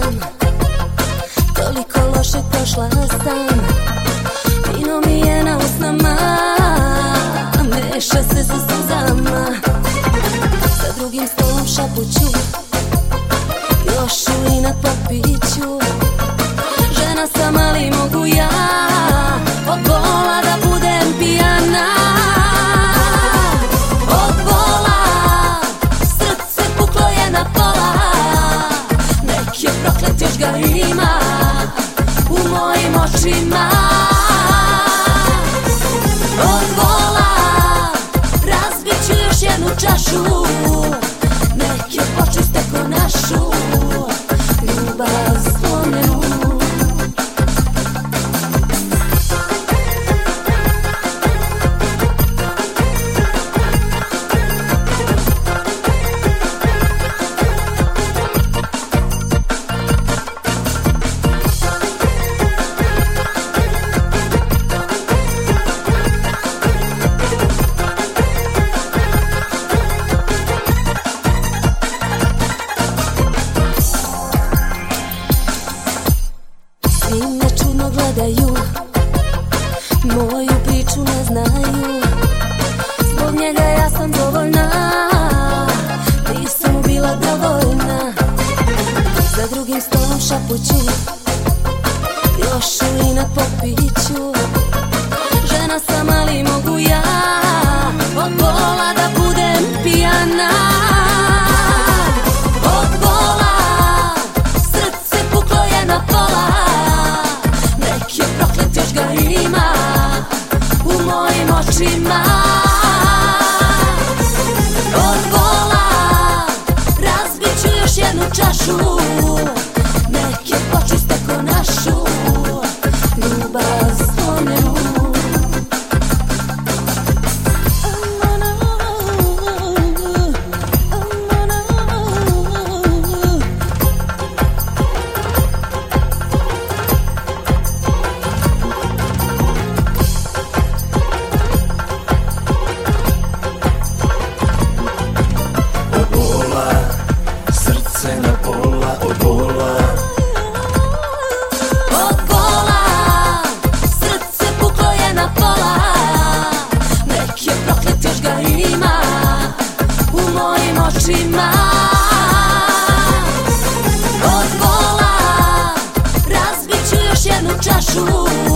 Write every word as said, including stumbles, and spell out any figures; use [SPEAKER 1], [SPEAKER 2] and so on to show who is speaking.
[SPEAKER 1] znam, toliko loše prošla sam. Vino mi je na usnama, meša se sa suzama. Za drugim stolom šapuću, još u inat popiću. Žena sam, ali mogu ja od bola da budem pijana. Od bola srce puklo je na pola. Nek je proklet, još ga ima u mojim očima. Od bola razbit ću još jednu čašu. Nek je počiste ko našu ljubav spomenu. Svi me čudno gledaju, moju priču ne znaju. Zbog njega ja sam dovoljna, nisam mu bila dovoljna. Za drugim stolom šapuću, još u inat popiću. Žena sam, ali mogu ja od bola da budem pijana. Od bola srce puklo je na pola. Nek je proklet, još ga ima u mojim očima. Od bola razbit ću još jednu čašu. Nek je počiste ko našu ljubav spomenu. Od bola razbit ću još jednu čašu.